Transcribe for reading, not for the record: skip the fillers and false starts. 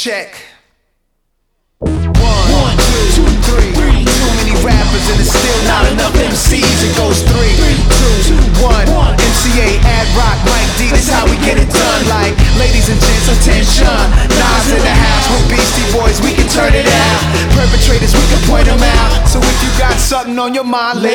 check. 1, 2, 3. Too many rappers and it's still not enough MCs. It goes 3, 2, 1. MCA, Ad Rock, Mike D. This how we get it done. Like, ladies and gents, attention. Nas in the house with Beastie Boys. We can turn it out. Perpetrators, we can point them out. So if you got something on your mind,